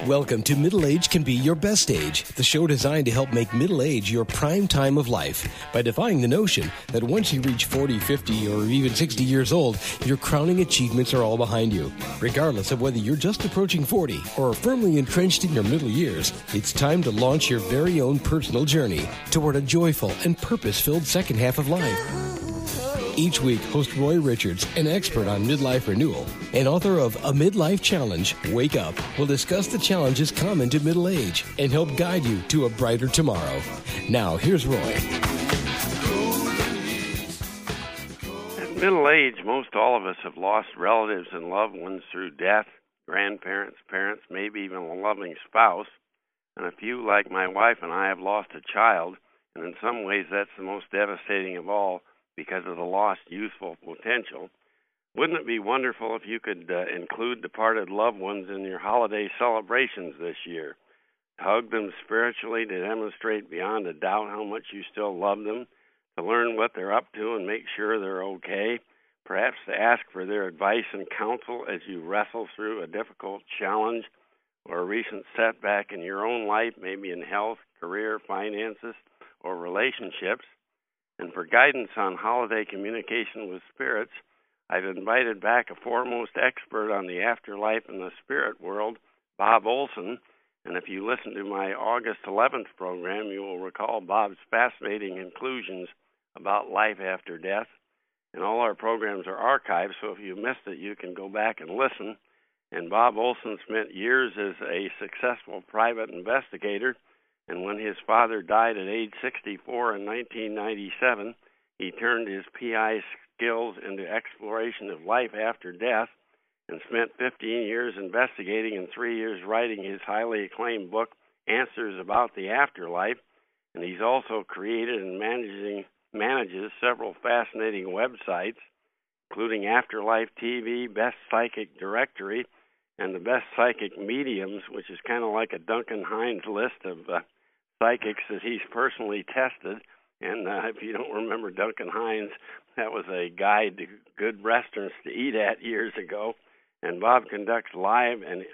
Welcome to Middle Age Can Be Your Best Age, the show designed to help make middle age your prime time of life by defying the notion that once you reach 40, 50, or even 60 years old, your crowning achievements are all behind you. Regardless of whether you're just approaching 40 or are firmly entrenched in your middle years, it's time to launch your very own personal journey toward a joyful and purpose-filled second half of life. Each week, host Roy Richards, an expert on midlife renewal and author of A Midlife Challenge, Wake Up, will discuss the challenges common to middle age and help guide you to a brighter tomorrow. Now, here's Roy. At middle age, most all of us have lost relatives and loved ones through death, grandparents, parents, maybe even a loving spouse. And a few, like my wife and I, have lost a child, and in some ways that's the most devastating of all, because of the lost youthful potential. Wouldn't it be wonderful if you could include departed loved ones in your holiday celebrations this year? Hug them spiritually to demonstrate beyond a doubt how much you still love them, to learn what they're up to and make sure they're okay, perhaps to ask for their advice and counsel as you wrestle through a difficult challenge or a recent setback in your own life, maybe in health, career, finances, or relationships. And for guidance on holiday communication with spirits, I've invited back a foremost expert on the afterlife and the spirit world, Bob Olson. And if you listen to my August 11th program, you will recall Bob's fascinating conclusions about life after death. And all our programs are archived, so if you missed it, you can go back and listen. And Bob Olson spent years as a successful private investigator. And when his father died at age 64 in 1997, he turned his PI skills into exploration of life after death and spent 15 years investigating and 3 years writing his highly acclaimed book, Answers About the Afterlife. And he's also created and manages several fascinating websites, including Afterlife TV, Best Psychic Directory, and the Best Psychic Mediums, which is kind of like a Duncan Hines list of psychics that he's personally tested. And if you don't remember Duncan Hines, that was a guide to good restaurants to eat at years ago. And Bob conducts live and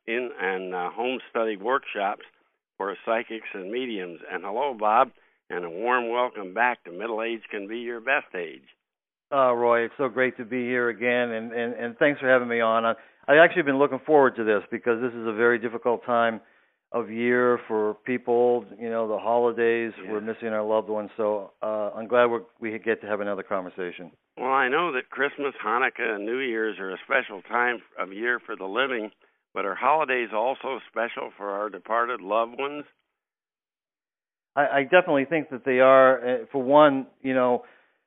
home study workshops for psychics and mediums. And hello, Bob, and a warm welcome back to Middle Age Can Be Your Best Age. Roy, it's so great to be here again, and thanks for having me on. I actually been looking forward to this because this is a very difficult time of year for people. You know, the holidays, yeah. We're missing our loved ones, so I'm glad we get to have another conversation. Well, I know that Christmas, Hanukkah, and New Year's are a special time of year for the living, but are holidays also special for our departed loved ones? I definitely think that they are. For one, you know,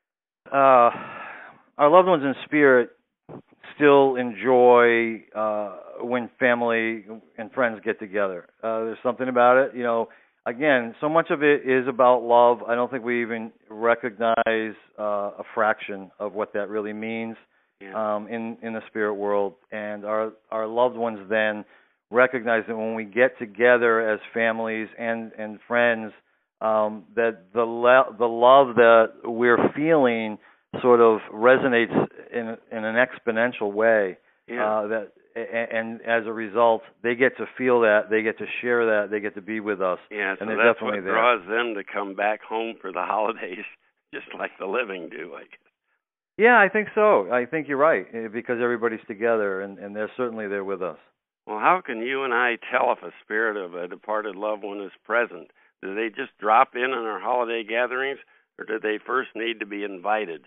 our loved ones in spirit still enjoy when family and friends get together. There's something about it, you know. Again, so much of it is about love. I don't think we even recognize a fraction of what that really means in the spirit world. And our loved ones then recognize that when we get together as families and friends, that the love that we're feeling sort of resonates in an exponential way. Yeah. And as a result, they get to feel that, they get to share that, they get to be with us. Yeah, so and that's definitely what draws them to come back home for the holidays, just like the living do, I guess. Yeah, I think so. I think you're right, because everybody's together, and they're certainly there with us. Well, how can you and I tell if a spirit of a departed loved one is present? Do they just drop in on our holiday gatherings, or do they first need to be invited?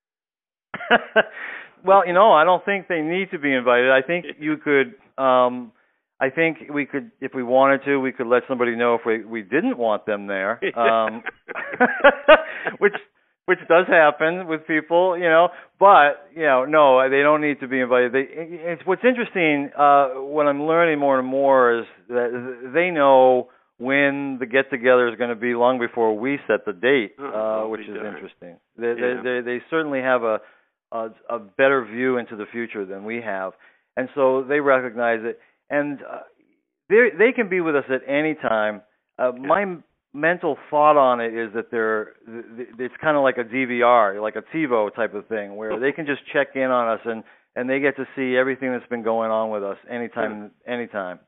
Well, you know, I don't think they need to be invited. I think you could. I think we could, if we wanted to, we could let somebody know if we didn't want them there, which does happen with people, you know. But you know, no, they don't need to be invited. It's what's interesting. What I'm learning more and more is that they know when the get-together is going to be long before we set the date, which is interesting. They certainly have a better view into the future than we have, and so they recognize it, and they can be with us at any time. My mental thought on it is that it's kind of like a DVR, like a TiVo type of thing, where they can just check in on us and they get to see everything that's been going on with us anytime.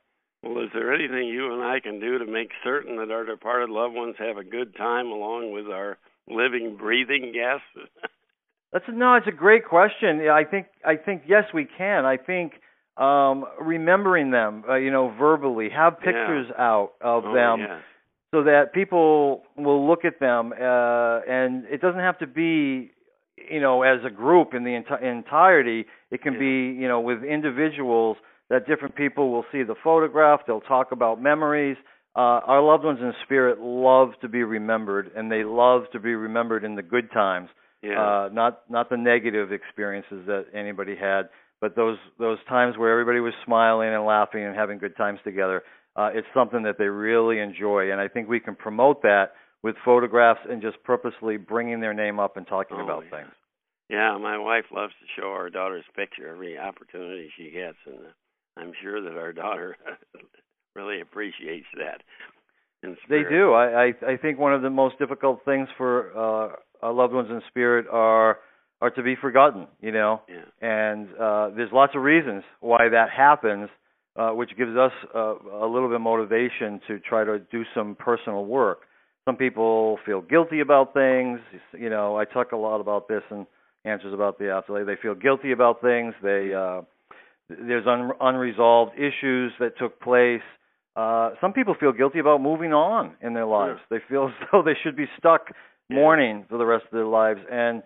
Well, is there anything you and I can do to make certain that our departed loved ones have a good time along with our living, breathing guests? It's a great question. Yeah, I think yes, we can. I think remembering them, verbally, have pictures out of them, yes. so that people will look at them, and it doesn't have to be, as a group in the entirety. It can be, with individuals, that different people will see the photograph. They'll talk about memories. Our loved ones in spirit love to be remembered, and they love to be remembered in the good times. Yeah. Not the negative experiences that anybody had, but those times where everybody was smiling and laughing and having good times together. It's something that they really enjoy, and I think we can promote that with photographs and just purposely bringing their name up and talking about things. Yeah, my wife loves to show our daughter's picture every opportunity she gets, and I'm sure that our daughter really appreciates that. They do. I think one of the most difficult things for our loved ones in spirit are to be forgotten, Yeah. And there's lots of reasons why that happens, which gives us a little bit of motivation to try to do some personal work. Some people feel guilty about things. I talk a lot about this in Answers About the Afterlife. They feel guilty about things. There's unresolved issues that took place. Some people feel guilty about moving on in their lives. They feel as though they should be stuck mourning for the rest of their lives, and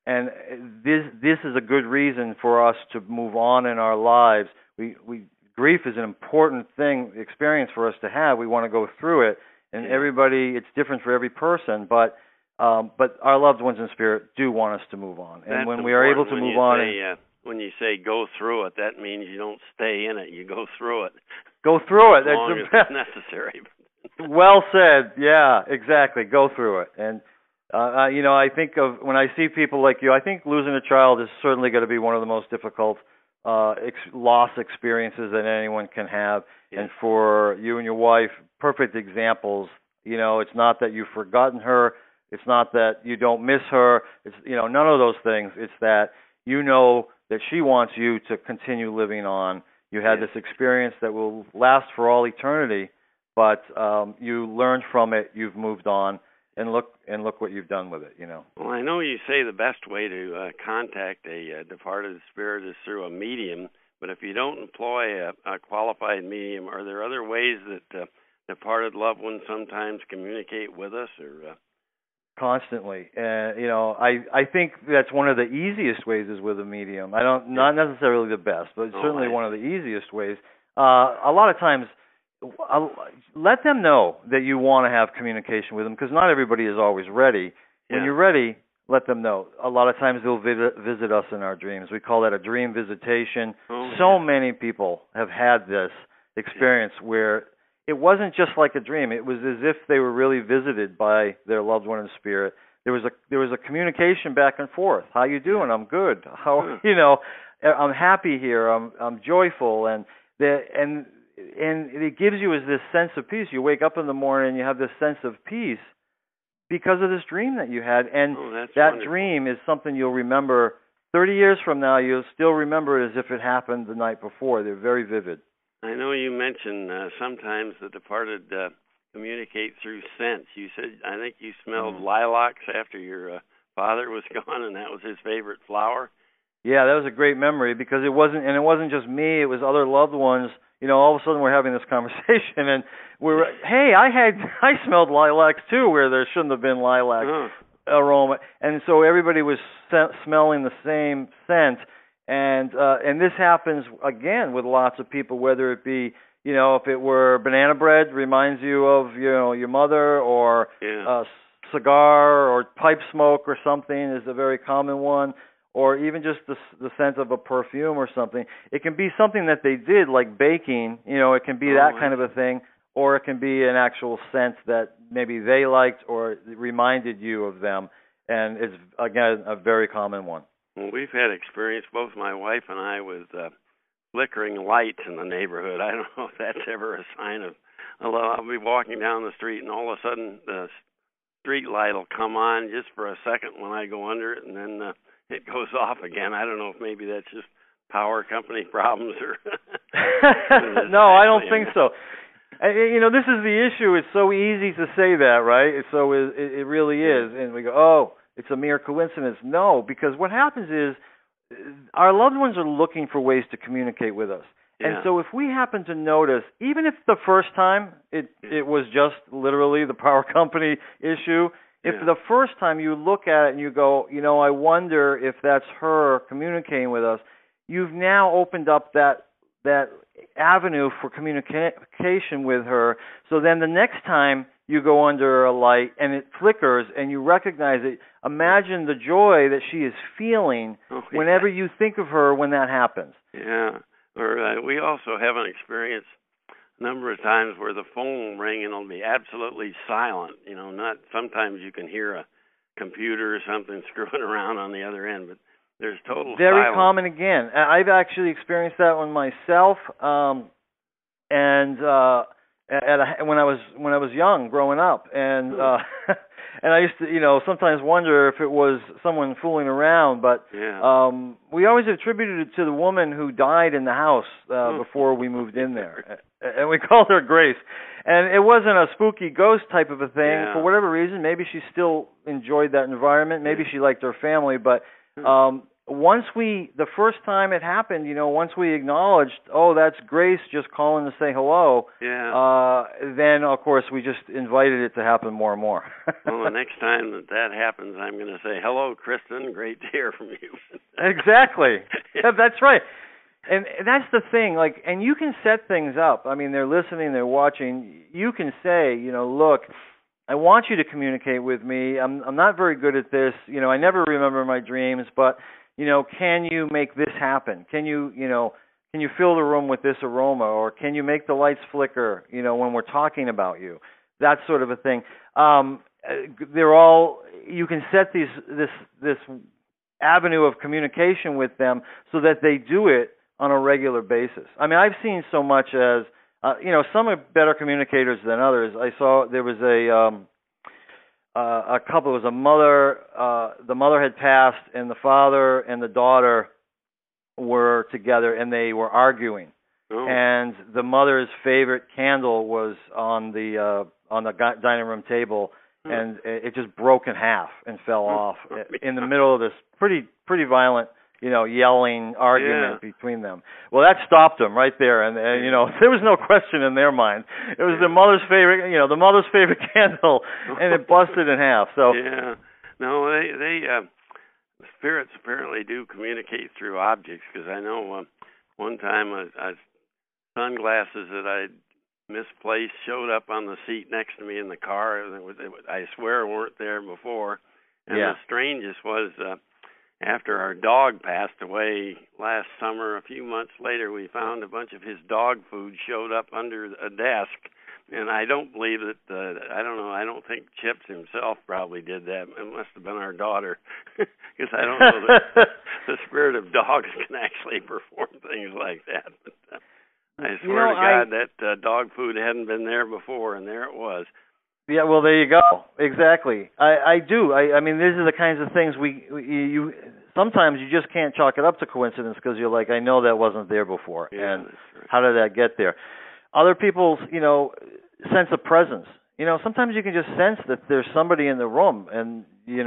this is a good reason for us to move on in our lives. Grief is an important experience for us to have. We want to go through it, and everybody, it's different for every person, but our loved ones in spirit do want us to move on, and That's when we are able to move on. When you say go through it, that means you don't stay in it. You go through it. Go through it. As long as it's necessary. Well said. Yeah, exactly. Go through it. And, I think of when I see people like you, I think losing a child is certainly going to be one of the most difficult loss experiences that anyone can have. Yeah. And for you and your wife, perfect examples. It's not that you've forgotten her. It's not that you don't miss her. It's, none of those things. It's that that she wants you to continue living on. You had this experience that will last for all eternity, but you learned from it. You've moved on, and look what you've done with it. Well, I know you say the best way to contact a departed spirit is through a medium, but if you don't employ a qualified medium, are there other ways that departed loved ones sometimes communicate with us, or? Constantly, I think that's one of the easiest ways is with a medium. Not necessarily the best, but certainly one of the easiest ways. A lot of times, let them know that you want to have communication with them, because not everybody is always ready. When you're ready, let them know. A lot of times they'll visit us in our dreams. We call that a dream visitation. So many people have had this experience where it wasn't just like a dream. It was as if they were really visited by their loved one in spirit. There was a communication back and forth. How you doing? I'm good. How I'm happy here. I'm joyful, and it gives you this sense of peace. You wake up in the morning and you have this sense of peace because of this dream that you had, and that wonderful. Dream is something you'll remember 30 years from now. You'll still remember it as if it happened the night before. They're very vivid. I know you mentioned sometimes the departed communicate through scents. You said, I think you smelled lilacs after your father was gone, and that was his favorite flower. Yeah, that was a great memory, because it wasn't just me. It was other loved ones. All of a sudden we're having this conversation, and I smelled lilacs too, where there shouldn't have been lilac aroma, and so everybody was smelling the same scent. And this happens again with lots of people, whether it be, if it were banana bread, reminds you of, your mother, or a cigar or pipe smoke or something is a very common one, or even just the scent of a perfume or something. It can be something that they did, like baking, it can be that kind of a thing, or it can be an actual scent that maybe they liked or reminded you of them, and it's, again, a very common one. Well, we've had experience, both my wife and I, with flickering lights in the neighborhood. I don't know if that's ever a sign of, I'll be walking down the street, and all of a sudden the street light will come on just for a second when I go under it, and then it goes off again. I don't know if maybe that's just power company problems, or No, I don't think so. This is the issue. It's so easy to say that, right? It really is. And we go, oh, it's a mere coincidence. No, because what happens is our loved ones are looking for ways to communicate with us. Yeah. And so if we happen to notice, even if the first time it was just literally the power company issue, if the first time you look at it and you go, I wonder if that's her communicating with us, you've now opened up that avenue for communication with her. So then the next time you go under a light and it flickers and you recognize it, imagine the joy that she is feeling whenever you think of her when that happens. Yeah. Or we also have an experience a number of times where the phone will ring and it'll be absolutely silent. Not sometimes you can hear a computer or something screwing around on the other end, but there's total very silence. Common again. I've actually experienced that one myself, and when I was young, growing up, and and I used to sometimes wonder if it was someone fooling around, but we always attributed it to the woman who died in the house before we moved in there, and we called her Grace. And it wasn't a spooky ghost type of a thing for whatever reason. Maybe she still enjoyed that environment. Maybe she liked her family, but. The first time it happened, once we acknowledged, oh, that's Grace just calling to say hello, then, of course, we just invited it to happen more and more. Well, the next time that happens, I'm going to say, hello, Kristen, great to hear from you. Exactly. Yeah, that's right. And that's the thing, and you can set things up. I mean, they're listening, they're watching. You can say, look, I want you to communicate with me. I'm not very good at this. I never remember my dreams, but can you make this happen? Can you fill the room with this aroma, or can you make the lights flicker? When we're talking about you, that sort of a thing. You can set this avenue of communication with them so that they do it on a regular basis. I mean, I've seen so much as. Some are better communicators than others. I saw there was a couple. It was a mother. The mother had passed, and the father and the daughter were together, and they were arguing. Oh. And the mother's favorite candle was on the dining room table, and it just broke in half and fell off in the middle of this pretty violent. Yelling argument between them. Well, that stopped them right there, and there was no question in their mind. It was the mother's favorite candle, and it busted in half. So they spirits apparently do communicate through objects, because I know one time sunglasses that I misplaced showed up on the seat next to me in the car. I swear weren't there before, and the strangest was. After our dog passed away last summer, a few months later, we found a bunch of his dog food showed up under a desk. And I don't believe that, I don't think Chips himself probably did that. It must have been our daughter. Because I don't know that the spirit of dogs can actually perform things like that. But I swear to God that dog food hadn't been there before, and there it was. Yeah, well, there you go. Exactly. I do. I mean, these are the kinds of things you sometimes you just can't chalk it up to coincidence, because you're like, I know that wasn't there before, and how did that get there? Other people's, sense of presence. Sometimes you can just sense that there's somebody in the room, and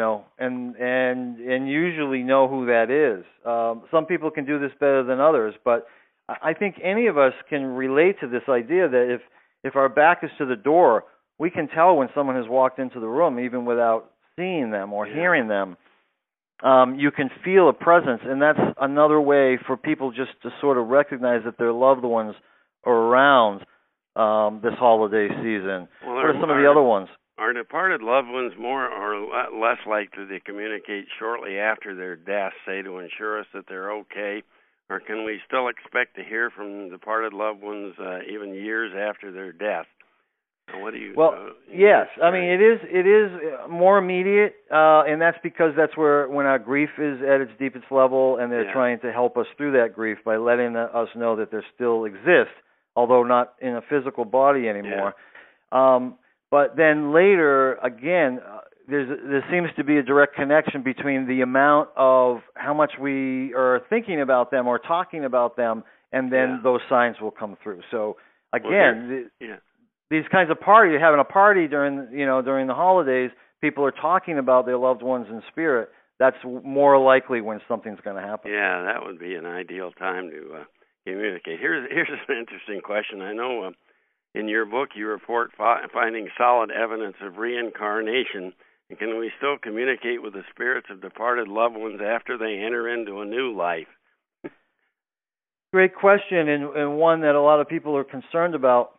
and usually know who that is. Some people can do this better than others, but I think any of us can relate to this idea that if our back is to the door, we can tell when someone has walked into the room, even without seeing them or hearing them. You can feel a presence, and that's another way for people just to sort of recognize that their loved ones are around this holiday season. Well, what are some of the other ones? Are departed loved ones more or less likely to communicate shortly after their death, say, to ensure us that they're okay? Or can we still expect to hear from departed loved ones even years after their death? What do you? Well, yes. I mean, it is more immediate, and that's because that's when our grief is at its deepest level, and they're trying to help us through that grief by letting us know that there still exists, although not in a physical body anymore. But then later, again, there seems to be a direct connection between the amount of how much we are thinking about them or talking about them and then those signs will come through. So again, well, these kinds of parties, having a party during the holidays, people are talking about their loved ones in spirit. That's more likely when something's going to happen. Yeah, that would be an ideal time to communicate. Here's an interesting question. I know in your book you report finding solid evidence of reincarnation. And can we still communicate with the spirits of departed loved ones after they enter into a new life? Great question, and one that a lot of people are concerned about.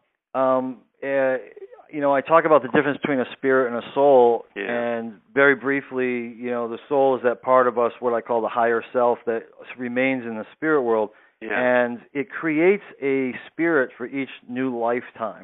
I talk about the difference between a spirit and a soul, and very briefly, the soul is that part of us, what I call the higher self, that remains in the spirit world, and it creates a spirit for each new lifetime.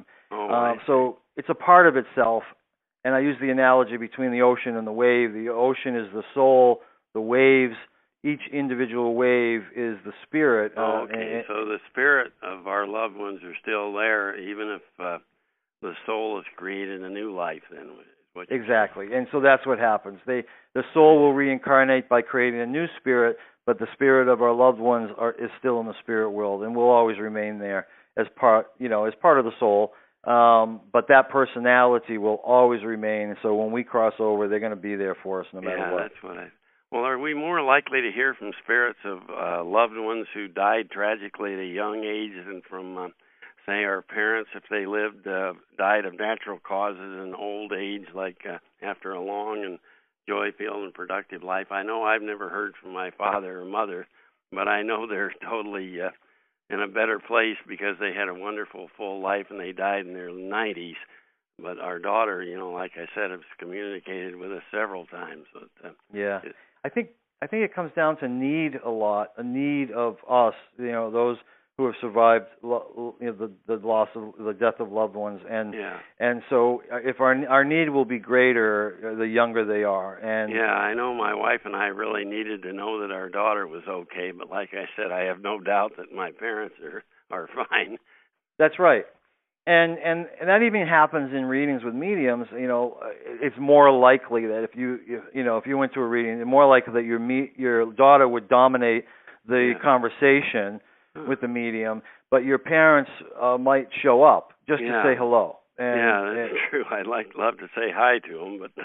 So it's a part of itself, and I use the analogy between the ocean and the wave. The ocean is the soul, the waves, each individual wave is the spirit. So the spirit of our loved ones are still there, even if the soul is created a new life, then. Exactly, and so that's what happens. The soul will reincarnate by creating a new spirit, but the spirit of our loved ones is still in the spirit world, and will always remain there as part of the soul. But that personality will always remain. And so when we cross over, they're going to be there for us no matter what. That's what Well, are we more likely to hear from spirits of loved ones who died tragically at a young age than from say our parents, if they lived, died of natural causes in old age, like after a long and joy-filled and productive life? I know I've never heard from my father or mother, but I know they're totally in a better place because they had a wonderful, full life and they died in their 90s. But our daughter, like I said, has communicated with us several times. But, I think it comes down to need a lot, a need of us, those who have survived the loss of the death of loved ones, and so if our need will be greater the younger they are. And I know my wife and I really needed to know that our daughter was okay, but like I said, I have no doubt that my parents are fine. That's right. And that even happens in readings with mediums. It's more likely that if you went to a reading, it's more likely that your daughter would dominate the conversation with the medium, but your parents might show up just to say hello. That's true. I'd love to say hi to them, but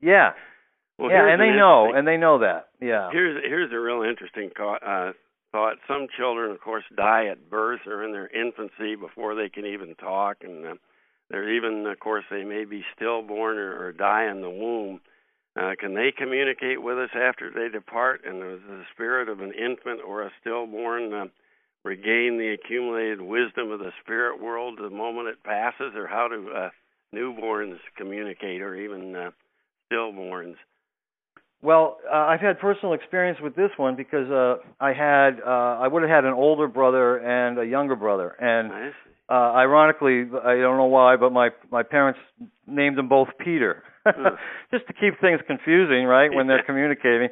and they know that. Yeah. Here's a real interesting thought. Some children, of course, die at birth or in their infancy before they can even talk, and they're even, of course, they may be stillborn or die in the womb. Can they communicate with us after they depart? And does the spirit of an infant or a stillborn regain the accumulated wisdom of the spirit world the moment it passes, or how do newborns communicate, or even stillborns? Well, I've had personal experience with this one because I would have had an older brother and a younger brother, and ironically, I don't know why, but my parents named them both Peter, just to keep things confusing, right, when they're communicating.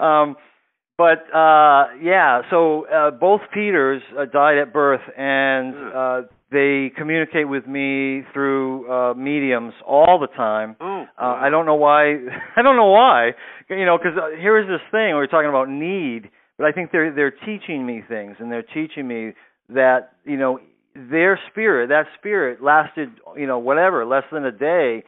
So both Peters died at birth, and they communicate with me through mediums all the time. I don't know why. Because here's this thing. We're talking about need, but I think they're teaching me things, and they're teaching me that their spirit, that spirit lasted less than a day.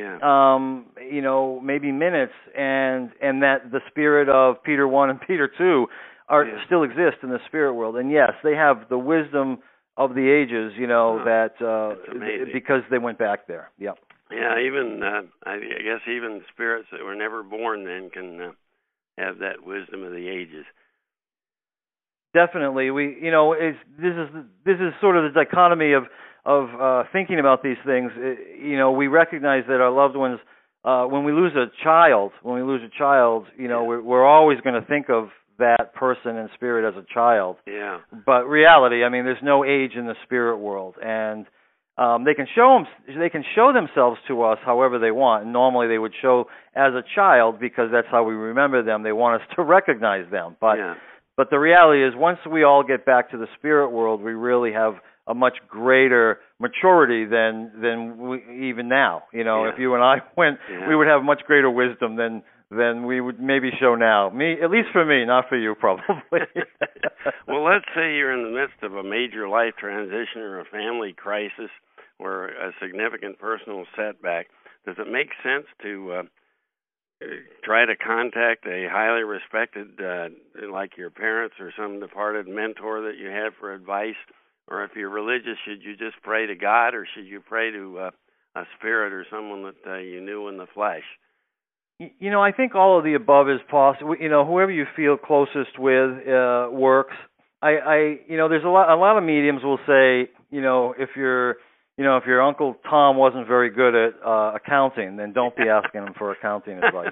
Maybe minutes, and that the spirit of Peter 1 and Peter 2 still exist in the spirit world. And yes, they have the wisdom of the ages, because they went back there. Yeah. Yeah, even I guess even spirits that were never born then can have that wisdom of the ages. Definitely, this is sort of the dichotomy of thinking about these things. We recognize that our loved ones, when we lose a child, we're always going to think of that person in spirit as a child. Yeah. But reality, there's no age in the spirit world, and they can show themselves to us however they want. And normally they would show as a child because that's how we remember them. They want us to recognize them. But the reality is, once we all get back to the spirit world, we really have a much greater maturity than we even now. If you and I went, we would have much greater wisdom than than we would maybe show now. At least for me, not for you, probably. Well, let's say you're in the midst of a major life transition or a family crisis or a significant personal setback. Does it make sense to try to contact a highly respected, like your parents or some departed mentor that you had for advice? Or if you're religious, should you just pray to God, or should you pray to a spirit or someone that you knew in the flesh? I think all of the above is possible. Whoever you feel closest with works. There's a lot of mediums will say, if your Uncle Tom wasn't very good at accounting, then don't be asking him for accounting advice.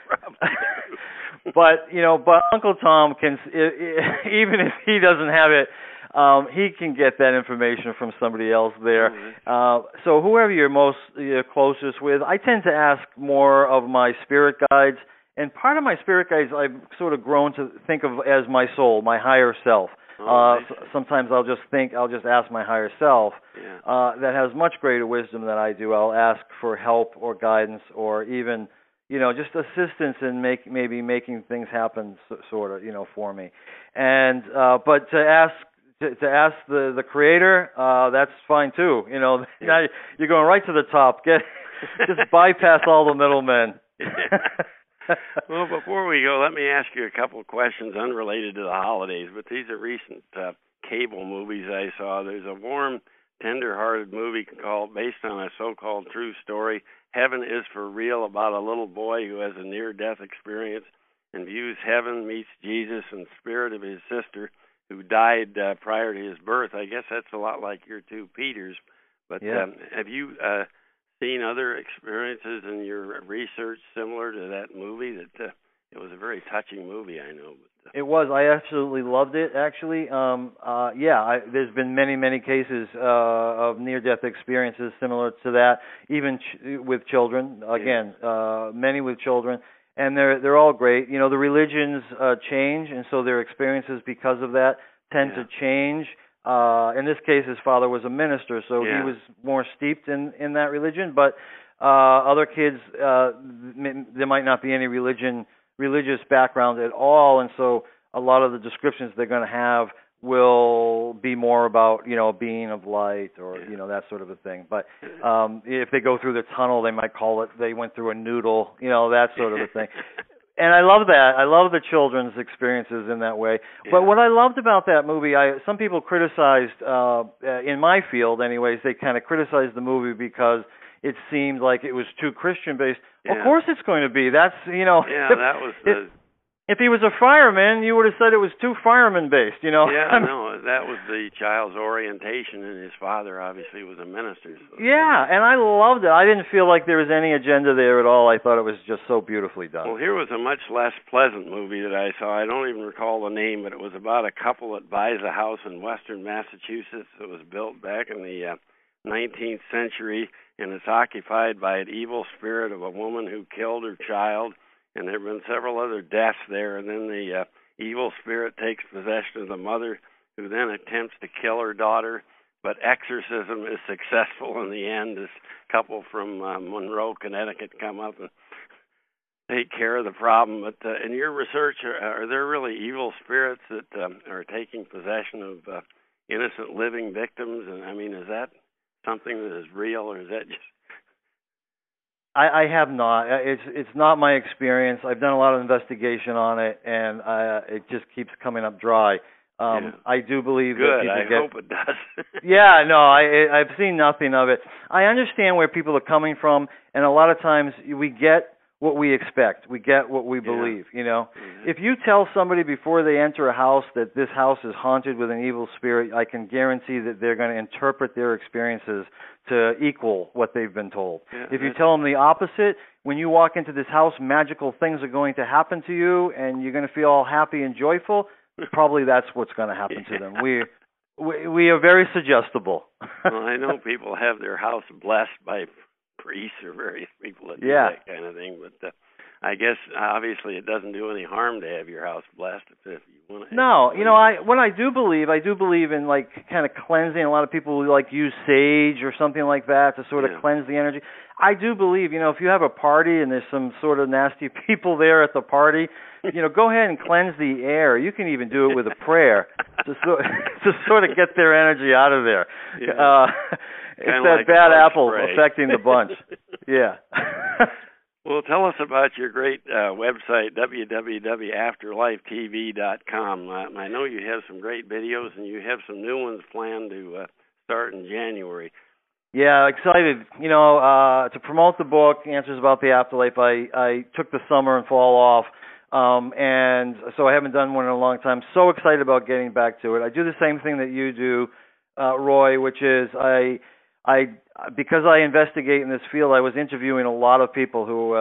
But Uncle Tom can, even if he doesn't have it, he can get that information from somebody else there. So whoever you're most closest with, I tend to ask more of my spirit guides. And part of my spirit guides I've sort of grown to think of as my soul, my higher self. Sometimes I'll just ask my higher self that has much greater wisdom than I do. I'll ask for help or guidance or even, just assistance in maybe making things happen sort of, for me. And but to ask the Creator, that's fine too. Now you're going right to the top. Just bypass all the middlemen. Well, before we go, let me ask you a couple of questions unrelated to the holidays, but these are recent cable movies I saw. There's a warm, tender-hearted movie based on a so-called true story, Heaven is for Real, about a little boy who has a near-death experience and views heaven, meets Jesus and spirit of his sister who died prior to his birth. I guess that's a lot like your two Peters. But have you seen other experiences in your research similar to that movie? That it was a very touching movie, I know. But, it was. I absolutely loved it, actually. There's been many cases of near-death experiences similar to that, even with children. Again, many with children. And they're all great. The religions change, and so their experiences because of that tend to change. In this case, his father was a minister, so he was more steeped in that religion. But other kids, there might not be any religious background at all, and so a lot of the descriptions they're going to have will be more about, a being of light or, that sort of a thing. But if they go through the tunnel, they might call it, they went through a noodle, that sort of a thing. And I love that. I love the children's experiences in that way. But what I loved about that movie, some people criticized, in my field anyways, they kind of criticized the movie because it seemed like it was too Christian-based. Of course it's going to be. That's, that was the... If he was a fireman, you would have said it was too fireman-based, Yeah, no, that was the child's orientation, and his father obviously was a minister. So and I loved it. I didn't feel like there was any agenda there at all. I thought it was just so beautifully done. Well, here was a much less pleasant movie that I saw. I don't even recall the name, but it was about a couple that buys a house in western Massachusetts that was built back in the 19th century, and it's occupied by an evil spirit of a woman who killed her child. And there have been several other deaths there, and then the evil spirit takes possession of the mother, who then attempts to kill her daughter, but exorcism is successful in the end. This couple from Monroe, Connecticut come up and take care of the problem. But in your research, are there really evil spirits that are taking possession of innocent living victims? And I mean, is that something that is real, or is that just... I have not. It's not my experience. I've done a lot of investigation on it, and it just keeps coming up dry. I do believe that people hope it does. I've seen nothing of it. I understand where people are coming from, and a lot of times we get what we expect. We get what we believe, Mm-hmm. If you tell somebody before they enter a house that this house is haunted with an evil spirit, I can guarantee that they're going to interpret their experiences to equal what they've been told. If you tell them the opposite, when you walk into this house, magical things are going to happen to you, and you're going to feel all happy and joyful, probably that's what's going to happen to them. We are very suggestible. Well, I know people have their house blessed by priests or various people that do that kind of thing. But I guess obviously it doesn't do any harm to have your house blessed if you want to. No, I do believe in like kind of cleansing. A lot of people like use sage or something like that to sort of cleanse the energy. I do believe, if you have a party and there's some sort of nasty people there at the party, go ahead and cleanse the air. You can even do it with a prayer to sort of get their energy out of there. Yeah. It's that like bad apple spray. affecting the bunch. Yeah. Well, tell us about your great website, www.afterlifetv.com. I know you have some great videos, and you have some new ones planned to start in January. Yeah, excited. To promote the book, Answers About the Afterlife, I took the summer and fall off, and so I haven't done one in a long time. So excited about getting back to it. I do the same thing that you do, Roy, which is because I investigate in this field, I was interviewing a lot of people who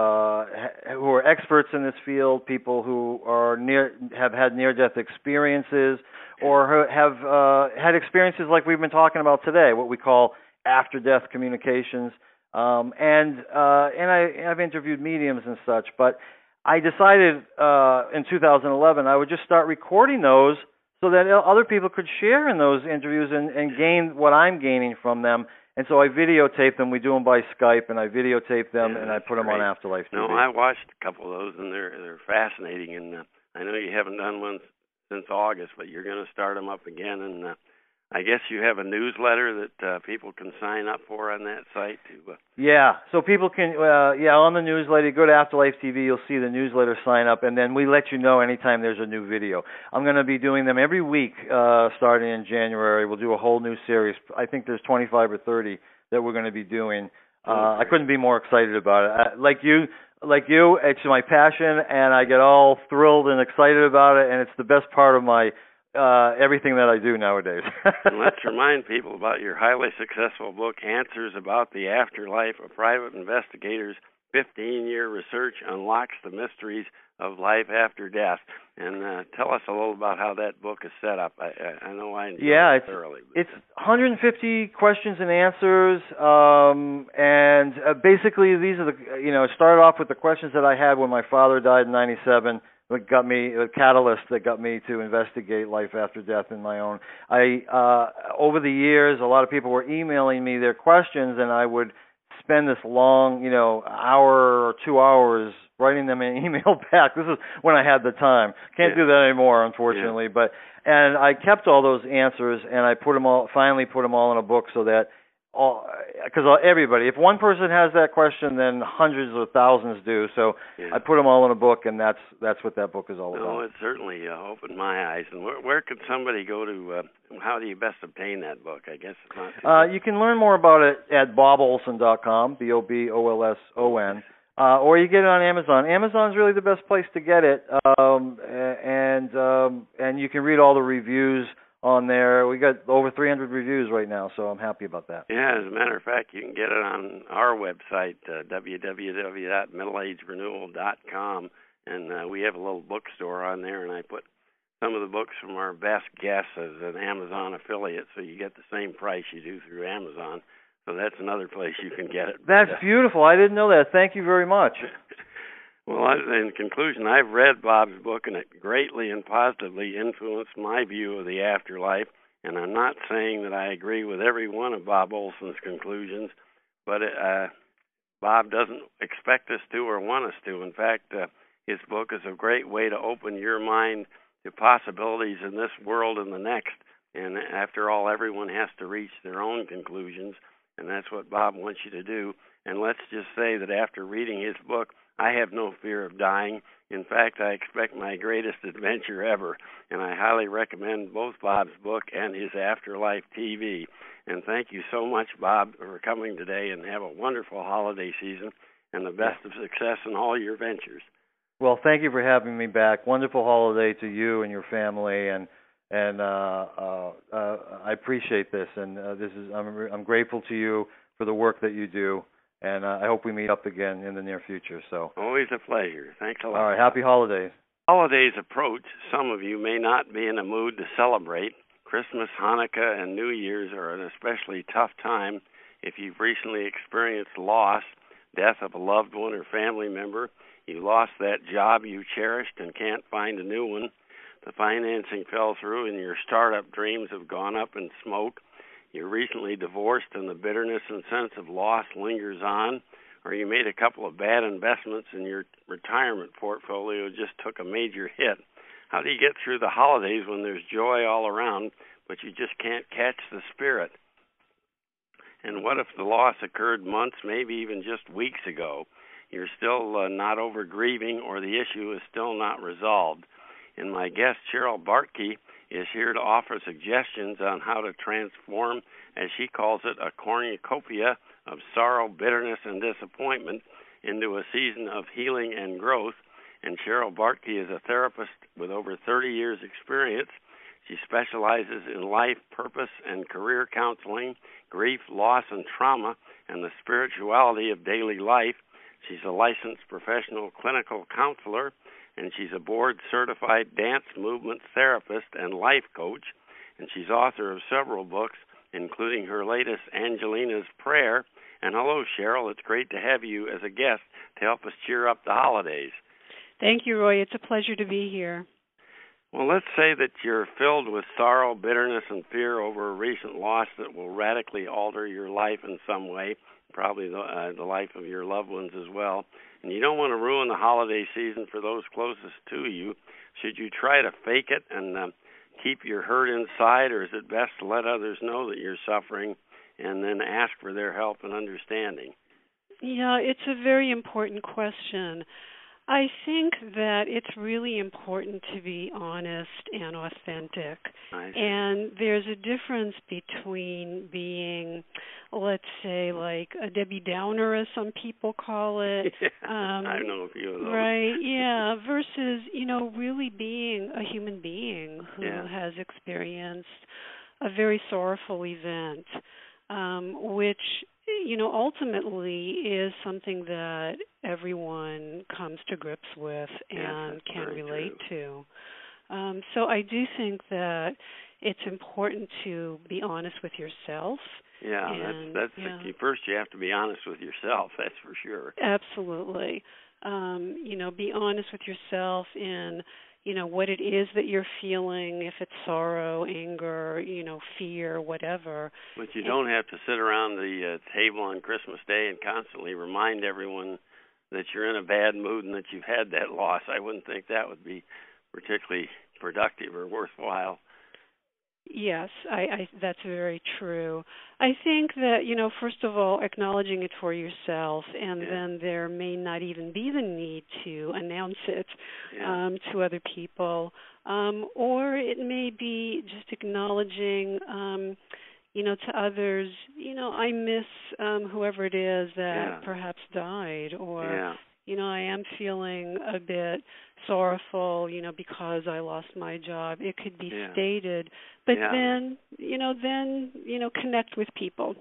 are experts in this field, people who have had near-death experiences, or have had experiences like we've been talking about today, what we call after-death communications, and I've interviewed mediums and such. But I decided in 2011 I would just start recording those so that other people could share in those interviews and gain what I'm gaining from them. And so I videotape them. We do them by Skype, and I videotape them, and I put them on Afterlife TV. No, I watched a couple of those, and they're fascinating. And I know you haven't done one since August, but you're going to start them up again. And I guess you have a newsletter that people can sign up for on that site too. Yeah, so people can, on the newsletter, go to Afterlife TV, you'll see the newsletter sign up, and then we let you know anytime there's a new video. I'm going to be doing them every week starting in January. We'll do a whole new series. I think there's 25 or 30 that we're going to be doing. I couldn't be more excited about it. Like you, it's my passion, and I get all thrilled and excited about it, and it's the best part of my everything that I do nowadays. And let's remind people about your highly successful book, Answers About the Afterlife, a private investigator's 15-year research unlocks the mysteries of life after death. And tell us a little about how that book is set up. I know I enjoyed it thoroughly. It's 150 questions and answers, and basically these are it started off with the questions that I had when my father died in 97. What got me, the catalyst that got me to investigate life after death in my own. Over the years, a lot of people were emailing me their questions, and I would spend this long, hour or 2 hours writing them an email back. This is when I had the time. Can't do that anymore, unfortunately. Yeah. And I kept all those answers, and I finally put them all in a book so that because everybody, if one person has that question, then hundreds or thousands do. So I put them all in a book, and that's what that book is all about. No, it certainly opened my eyes. And where could somebody go to? How do you best obtain that book? I guess it's not. You can learn more about it at bobolson.com, BOBOLSON, or you get it on Amazon. Amazon's really the best place to get it, and you can read all the reviews on there. We got over 300 reviews right now, so I'm happy about that. Yeah, as a matter of fact, you can get it on our website, www.middleagerenewal.com, and we have a little bookstore on there, and I put some of the books from our best guests as an Amazon affiliate, so you get the same price you do through Amazon. So that's another place you can get it. That's beautiful. I didn't know that. Thank you very much. Well, in conclusion, I've read Bob's book, and it greatly and positively influenced my view of the afterlife. And I'm not saying that I agree with every one of Bob Olson's conclusions, but Bob doesn't expect us to or want us to. In fact, his book is a great way to open your mind to possibilities in this world and the next. And after all, everyone has to reach their own conclusions, and that's what Bob wants you to do. And let's just say that after reading his book, I have no fear of dying. In fact, I expect my greatest adventure ever, and I highly recommend both Bob's book and his Afterlife TV. And thank you so much, Bob, for coming today, and have a wonderful holiday season and the best of success in all your ventures. Well, thank you for having me back. Wonderful holiday to you and your family, and I appreciate this. And I'm grateful to you for the work that you do. And I hope we meet up again in the near future. So always a pleasure. Thanks a lot. All right. Happy holidays. Holidays approach. Some of you may not be in a mood to celebrate. Christmas, Hanukkah, and New Year's are an especially tough time if you've recently experienced loss, death of a loved one or family member. You lost that job you cherished and can't find a new one. The financing fell through and your startup dreams have gone up in smoke. You're recently divorced and the bitterness and sense of loss lingers on. Or you made a couple of bad investments and your retirement portfolio just took a major hit. How do you get through the holidays when there's joy all around, but you just can't catch the spirit? And what if the loss occurred months, maybe even just weeks ago? You're still not over grieving, or the issue is still not resolved. And my guest, Cheryl Bartke, is here to offer suggestions on how to transform, as she calls it, a cornucopia of sorrow, bitterness, and disappointment into a season of healing and growth. And Cheryl Bartke is a therapist with over 30 years' experience. She specializes in life, purpose, and career counseling, grief, loss, and trauma, and the spirituality of daily life. She's a licensed professional clinical counselor, and she's a board-certified dance movement therapist and life coach, and she's author of several books, including her latest, Angelina's Prayer. And hello, Cheryl. It's great to have you as a guest to help us cheer up the holidays. Thank you, Roy. It's a pleasure to be here. Well, let's say that you're filled with sorrow, bitterness, and fear over a recent loss that will radically alter your life in some way, probably the life of your loved ones as well. And you don't want to ruin the holiday season for those closest to you. Should you try to fake it and keep your hurt inside, or is it best to let others know that you're suffering and then ask for their help and understanding? Yeah, it's a very important question. I think that it's really important to be honest and authentic. And there's a difference between being, let's say, like a Debbie Downer, as some people call it. I know a few of those. Right, yeah, versus, really being a human being who has experienced a very sorrowful event, which ultimately is something that everyone comes to grips with and can relate to. So I do think that it's important to be honest with yourself. Yeah, that's the key. First, you have to be honest with yourself, that's for sure. Absolutely. Be honest with yourself in what it is that you're feeling, if it's sorrow, anger, fear, whatever. But you don't have to sit around the table on Christmas Day and constantly remind everyone that you're in a bad mood and that you've had that loss. I wouldn't think that would be particularly productive or worthwhile. Yes, I that's very true. I think that, first of all, acknowledging it for yourself, and then there may not even be the need to announce it to other people. Or it may be just acknowledging, to others, I miss whoever it is that perhaps died, or, I am feeling a bit sorrowful, because I lost my job. It could be stated, but then connect with people.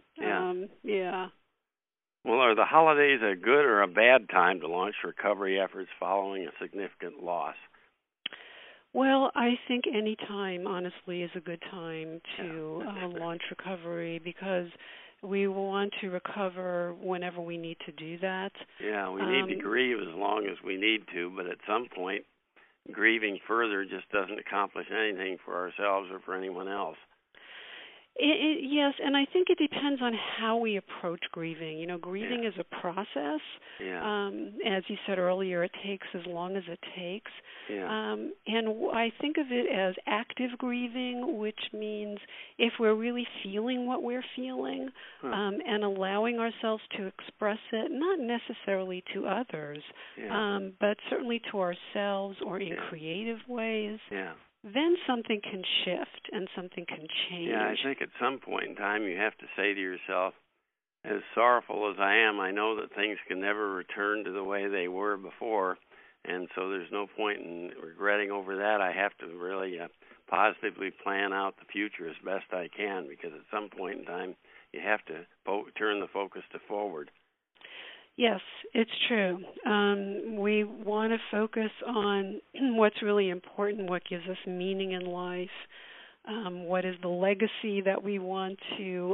Well, are the holidays a good or a bad time to launch recovery efforts following a significant loss? Well, I think any time, honestly, is a good time to launch recovery, because we want to recover whenever we need to do that. Yeah, we need to grieve as long as we need to, but at some point, grieving further just doesn't accomplish anything for ourselves or for anyone else. Yes, and I think it depends on how we approach grieving. Grieving is a process. As you said earlier, it takes as long as it takes. And I think of it as active grieving, which means if we're really feeling what we're feeling and allowing ourselves to express it, not necessarily to others, but certainly to ourselves or in creative ways. Then something can shift and something can change. Yeah, I think at some point in time you have to say to yourself, as sorrowful as I am, I know that things can never return to the way they were before, and so there's no point in regretting over that. I have to really positively plan out the future as best I can, because at some point in time you have to turn the focus to forward. Yes, it's true. We want to focus on what's really important, what gives us meaning in life, what is the legacy that we want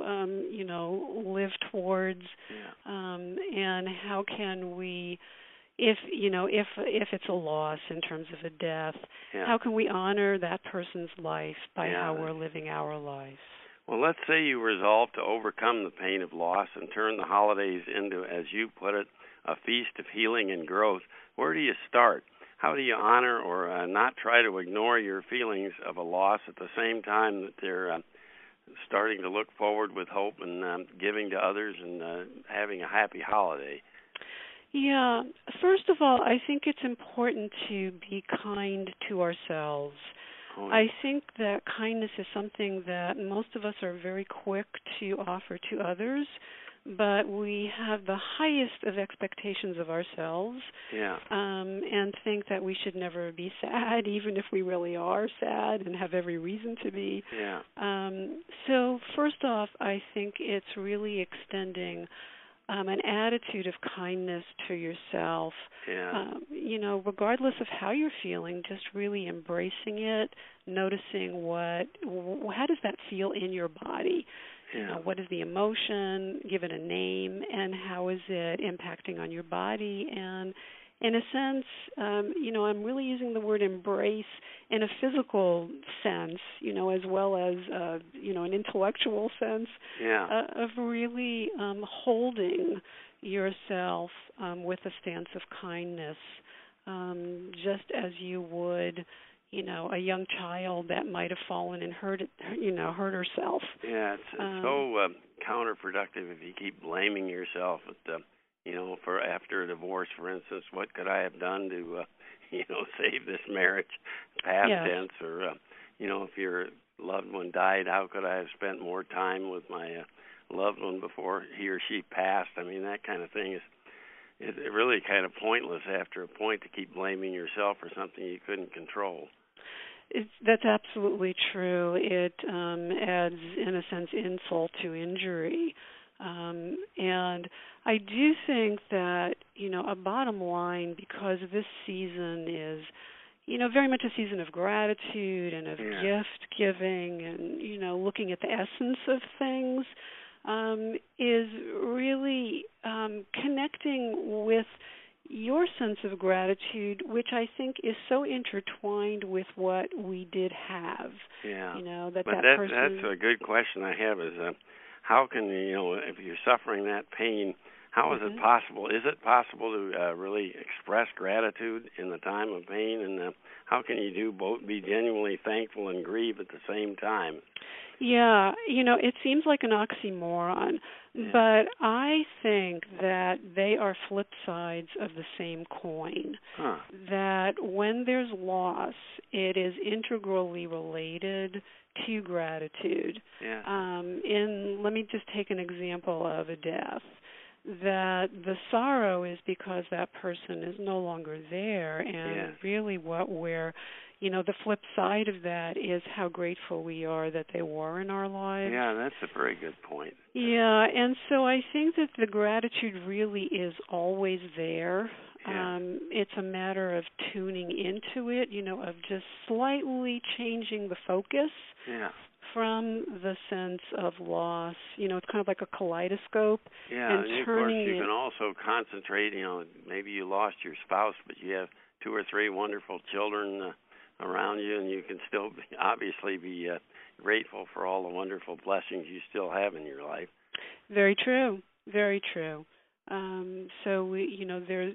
to, live towards, and how can we, if it's a loss in terms of a death, Yeah. how can we honor that person's life by Yeah. how we're living our life? Well, let's say you resolve to overcome the pain of loss and turn the holidays into, as you put it, a feast of healing and growth. Where do you start? How do you honor or not try to ignore your feelings of a loss at the same time that they're starting to look forward with hope and giving to others and having a happy holiday? Yeah. First of all, I think it's important to be kind to ourselves. Oh, I think that kindness is something that most of us are very quick to offer to others, but we have the highest of expectations of ourselves, yeah. And think that we should never be sad, even if we really are sad and have every reason to be. Yeah. So first off, I think it's really extending an attitude of kindness to yourself. Yeah. Regardless of how you're feeling, just really embracing it, noticing how does that feel in your body? Yeah. What is the emotion? Give it a name, and how is it impacting on your body? And in a sense, I'm really using the word embrace in a physical sense, as well as, an intellectual sense, Yeah. of really holding yourself with a stance of kindness, just as you would, a young child that might have fallen and hurt herself. Yeah, it's so counterproductive if you keep blaming yourself at for after a divorce, for instance. What could I have done to, save this marriage? Past tense, or if your loved one died, how could I have spent more time with my loved one before he or she passed? I mean, that kind of thing is really kind of pointless after a point to keep blaming yourself for something you couldn't control. That's absolutely true. It adds, in a sense, insult to injury. And I do think that, a bottom line, because this season is, very much a season of gratitude and of gift giving and, looking at the essence of things, is really connecting with your sense of gratitude, which I think is so intertwined with what we did have. Yeah. That's a good question I have is, how can if you're suffering that pain, how is it possible? Is it possible to really express gratitude in the time of pain? And how can you do both, be genuinely thankful and grieve at the same time? Yeah, it seems like an oxymoron, but I think that they are flip sides of the same coin. Huh. That when there's loss, it is integrally related to gratitude. Yeah. Let me just take an example of a death. That the sorrow is because that person is no longer there, and really what we're, the flip side of that is how grateful we are that they were in our lives. Yeah, that's a very good point. Yeah, and so I think that the gratitude really is always there. Yeah. It's a matter of tuning into it, of just slightly changing the focus. Yeah. From the sense of loss. It's kind of like a kaleidoscope. Yeah, and of course you can also concentrate, maybe you lost your spouse, but you have 2 or 3 wonderful children around you, and you can still obviously be grateful for all the wonderful blessings you still have in your life. Very true. Very true. So we,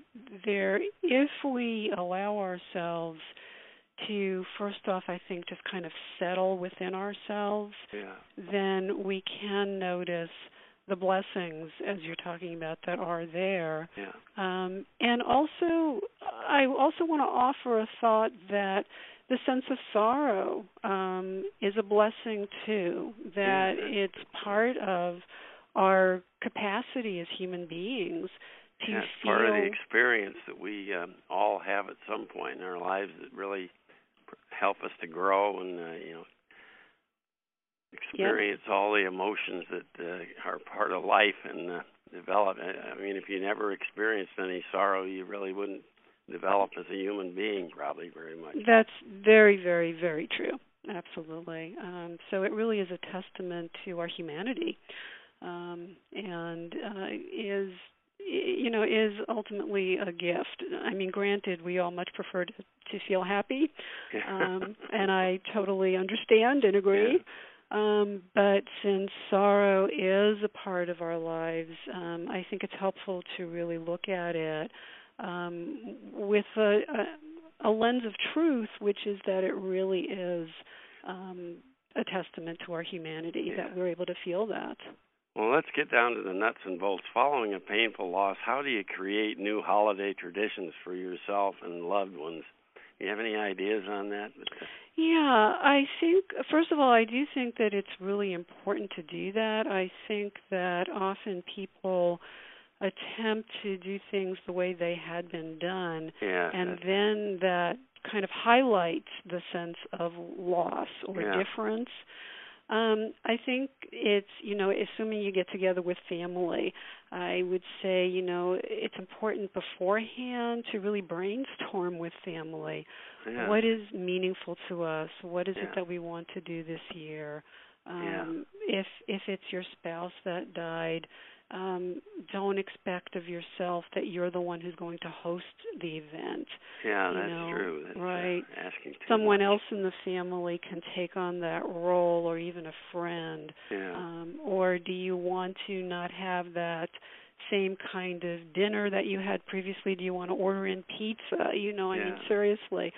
if we allow ourselves to, first off, I think, just kind of settle within ourselves, then we can notice the blessings, as you're talking about, that are there. Yeah. And also, I also want to offer a thought that the sense of sorrow is a blessing, too, that it's part of our capacity as human beings to feel. It's part of the experience that we all have at some point in our lives that really help us to grow and experience all the emotions that are part of life and develop. I mean, if you never experienced any sorrow, you really wouldn't develop as a human being, probably very much. That's very, very, very true. Absolutely. So it really is a testament to our humanity, and is ultimately a gift. I mean, granted, we all much prefer to feel happy, and I totally understand and agree. But since sorrow is a part of our lives, I think it's helpful to really look at it with a lens of truth, which is that it really is a testament to our humanity that we're able to feel that. Well, let's get down to the nuts and bolts. Following a painful loss, how do you create new holiday traditions for yourself and loved ones? Do you have any ideas on that? Yeah, I think, first of all, I do think that it's really important to do that. I think that often people attempt to do things the way they had been done, and then that kind of highlights the sense of loss or difference. I think it's, assuming you get together with family, I would say, it's important beforehand to really brainstorm with family. What is meaningful to us? What is it that we want to do this year? If it's your spouse that died, don't expect of yourself that you're the one who's going to host the event. Yeah, that's true. That's, right. Asking too Someone much. else in the family can take on that role, or even a friend. Or do you want to not have that same kind of dinner that you had previously? Do you want to order in pizza? I mean, seriously.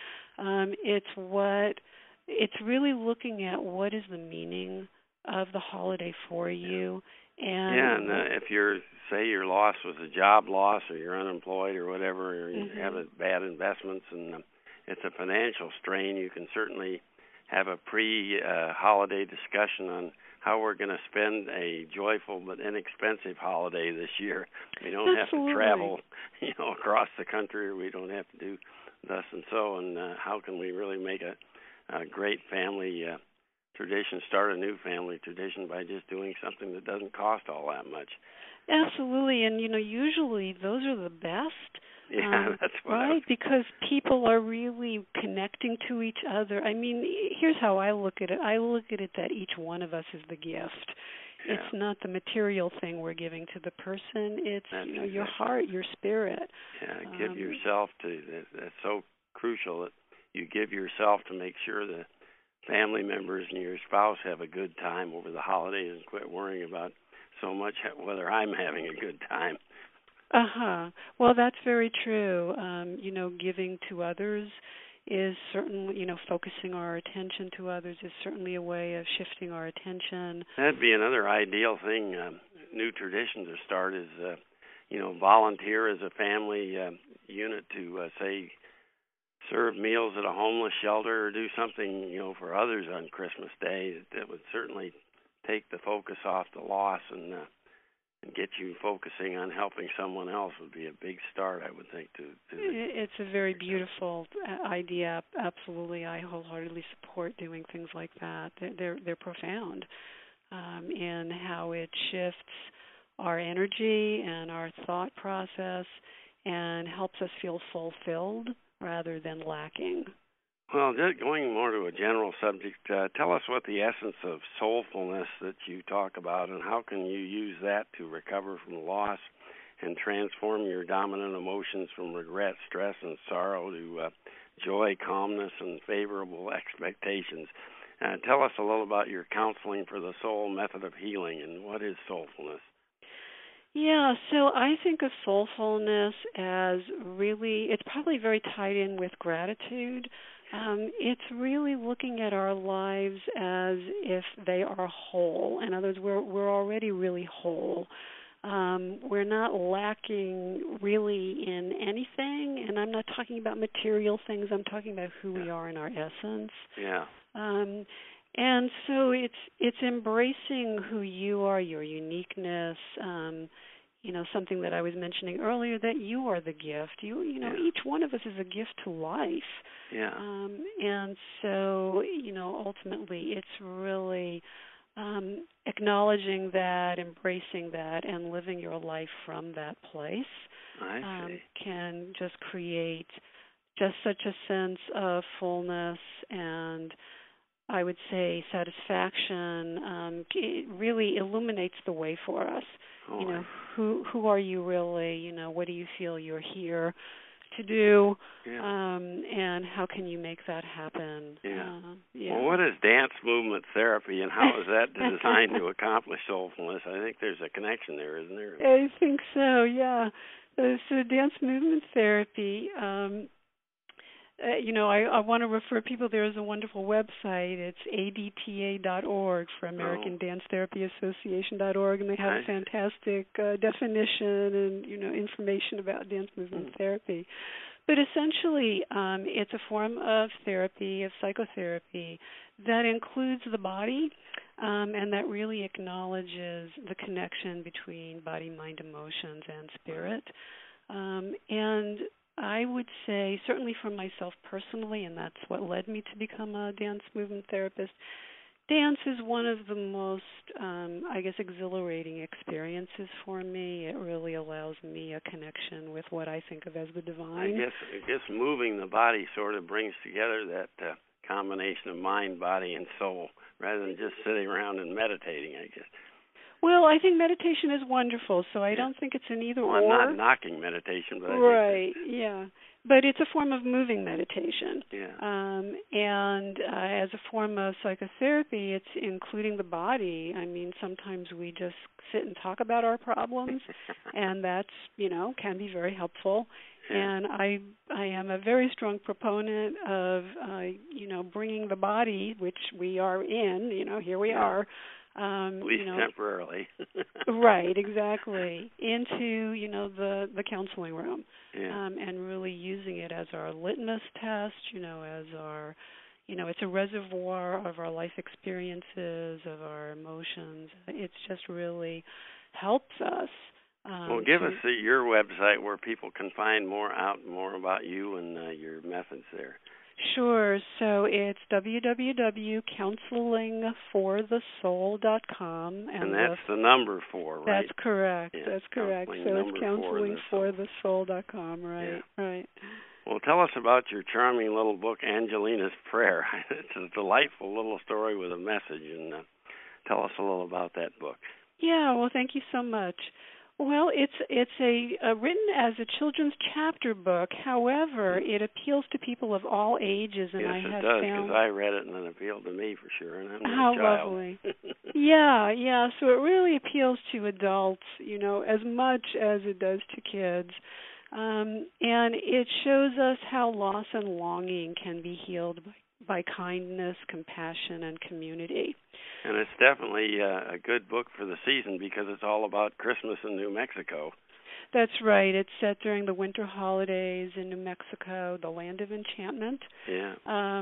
It's really looking at what is the meaning of the holiday for you. And if say your loss was a job loss, or you're unemployed or whatever, or you have bad investments and it's a financial strain, you can certainly have a pre-holiday discussion on how we're going to spend a joyful but inexpensive holiday this year. We don't have to travel, across the country, or we don't have to do thus and so. And how can we really make a great family tradition, start a new family tradition by just doing something that doesn't cost all that much? Absolutely, and usually those are the best. That's what right, because people are really connecting to each other. I mean, here's how I look at it. I look at it that each one of us is the gift. It's not the material thing we're giving to the person. It's your heart, your spirit. Give yourself to. That's so crucial that you give yourself to make sure the family members and your spouse have a good time over the holidays, and quit worrying about so much whether I'm having a good time. Well, that's very true. Giving to others is certainly, focusing our attention to others is certainly a way of shifting our attention. That'd be another ideal thing, new tradition to start is, volunteer as a family unit to, say, serve meals at a homeless shelter or do something, for others on Christmas Day that would certainly take the focus off the loss and get you focusing on helping someone else would be a big start, I would think. It's a very beautiful idea. Absolutely, I wholeheartedly support doing things like that. They're profound in how it shifts our energy and our thought process and helps us feel fulfilled rather than lacking. Well, going more to a general subject, tell us what the essence of soulfulness that you talk about, and how can you use that to recover from loss and transform your dominant emotions from regret, stress, and sorrow to joy, calmness, and favorable expectations. Tell us a little about your counseling for the soul method of healing, and what is soulfulness? Yeah, so I think of soulfulness as really, it's probably very tied in with gratitude. It's really looking at our lives as if they are whole. In other words, we're already really whole. We're not lacking really in anything, and I'm not talking about material things. I'm talking about who we are in our essence. And so it's embracing who you are, your uniqueness. Something that I was mentioning earlier, that you are the gift. Each one of us is a gift to life. And so, ultimately it's really acknowledging that, embracing that, and living your life from that place can just create just such a sense of fullness and, I would say, satisfaction. It really illuminates the way for us. Who are you really? What do you feel you're here to do, Yeah. and how can you make that happen? Yeah. Yeah. Well, what is dance movement therapy, and how is that designed to accomplish soulfulness? I think there's a connection there, isn't there? I think so, yeah. So dance movement therapy, I want to refer people. There is a wonderful website. It's adta.org for American Dance Therapy Association.org, and they have a fantastic definition and information about dance movement therapy. But essentially, it's a form of therapy, of psychotherapy, that includes the body, and that really acknowledges the connection between body, mind, emotions, and spirit. And I would say, certainly for myself personally, and that's what led me to become a dance movement therapist, dance is one of the most, exhilarating experiences for me. It really allows me a connection with what I think of as the divine. I guess moving the body sort of brings together that combination of mind, body, and soul, rather than just sitting around and meditating, I guess. Well, I think meditation is wonderful, so I don't think it's an either-or. I'm not knocking meditation, but but it's a form of moving meditation. Yeah. And as a form of psychotherapy, it's including the body. I mean, sometimes we just sit and talk about our problems, and that's, can be very helpful. Yeah. And I am a very strong proponent of, bringing the body, which we are in, here we are, at least temporarily. Right, exactly. Into, the counseling room. Yeah. And really using it as our litmus test, as our, it's a reservoir of our life experiences, of our emotions. It's just really helps us. Well, give us your website where people can find more about you and your methods there. Sure. So it's www.counselingforthesoul.com. And that's the number 4, right? That's correct. Yeah. That's correct. So it's counselingforthesoul.com, right? Yeah. Right. Well, tell us about your charming little book, Angelina's Prayer. It's a delightful little story with a message, and tell us a little about that book. Yeah, well, thank you so much. Well, it's written as a children's chapter book. However, it appeals to people of all ages, and yes, I have it does, found because I read it and it appealed to me for sure, and I'm how a child. Lovely. Yeah. So it really appeals to adults, as much as it does to kids, and it shows us how loss and longing can be healed by kindness, compassion, and community. And it's definitely a good book for the season because it's all about Christmas in New Mexico. That's right. It's set during the winter holidays in New Mexico, the land of enchantment. Yeah.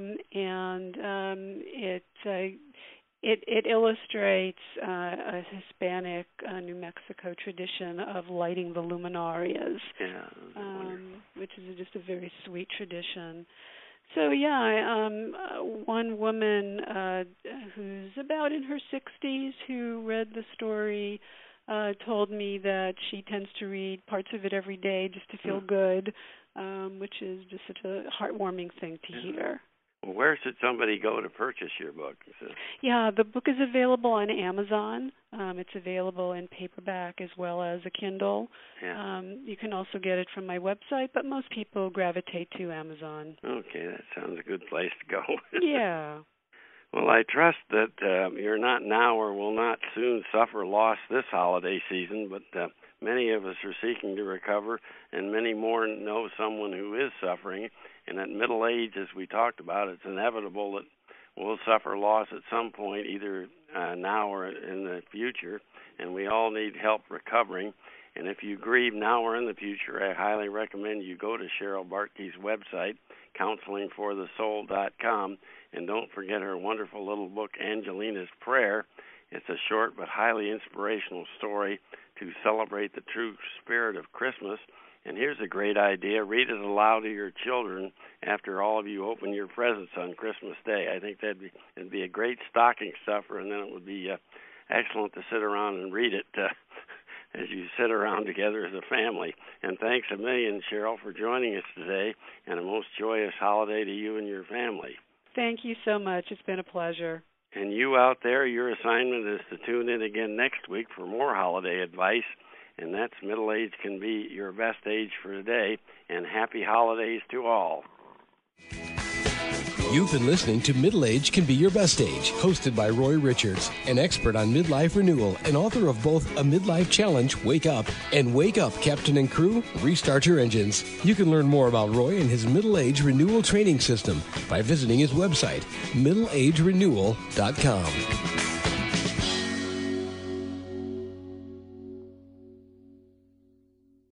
It illustrates a Hispanic New Mexico tradition of lighting the luminarias. Yeah. Which is just a very sweet tradition. So one woman who's about in her 60s who read the story told me that she tends to read parts of it every day just to feel good, which is just such a heartwarming thing to hear. Well, where should somebody go to purchase your book? Yeah, the book is available on Amazon. It's available in paperback as well as a Kindle. Yeah. You can also get it from my website, but most people gravitate to Amazon. Okay, that sounds a good place to go. Yeah. Well, I trust that you're not now or will not soon suffer loss this holiday season, but many of us are seeking to recover, and many more know someone who is suffering. And at middle age, as we talked about, it's inevitable that we'll suffer loss at some point, either now or in the future, and we all need help recovering. And if you grieve now or in the future, I highly recommend you go to Cheryl Bartke's website, counselingforthesoul.com, and don't forget her wonderful little book, Angelina's Prayer. It's a short but highly inspirational story to celebrate the true spirit of Christmas. And here's a great idea. Read it aloud to your children after all of you open your presents on Christmas Day. I think it'd be a great stocking stuffer, and then it would be excellent to sit around and read it as you sit around together as a family. And thanks a million, Cheryl, for joining us today, and a most joyous holiday to you and your family. Thank you so much. It's been a pleasure. And you out there, your assignment is to tune in again next week for more holiday advice. and that's middle age can be your best age for today, and happy holidays to all. You've been listening to Middle Age Can Be Your Best Age, hosted by Roy Richards, an expert on midlife renewal and author of both A Midlife Challenge, Wake Up, and Wake Up, Captain and Crew, Restart Your Engines. You can learn more about Roy and his middle age renewal training system by visiting his website, middleagerenewal.com.